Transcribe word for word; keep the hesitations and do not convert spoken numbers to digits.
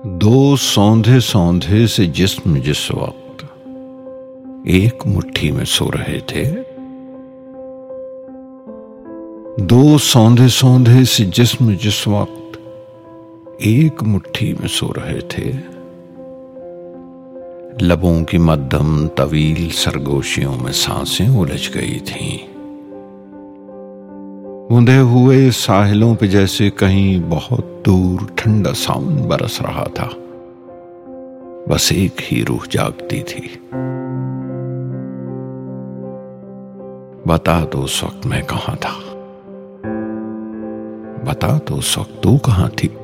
दो सौंधे सौंधे से जिस्म जिस वक्त एक मुट्ठी में सो रहे थे, दो सौंधे सौंधे से जिस्म जिस वक्त एक मुट्ठी में सो रहे थे, लबों की मध्यम तवील सरगोशियों में सांसें उलझ गई थीं। बूंदे हुए साहिलों पे जैसे कहीं बहुत दूर ठंडा सावन बरस रहा था। बस एक ही रूह जागती थी। बता दो उस वक्त मैं कहां था, बता दो उस वक्त तू कहां थी।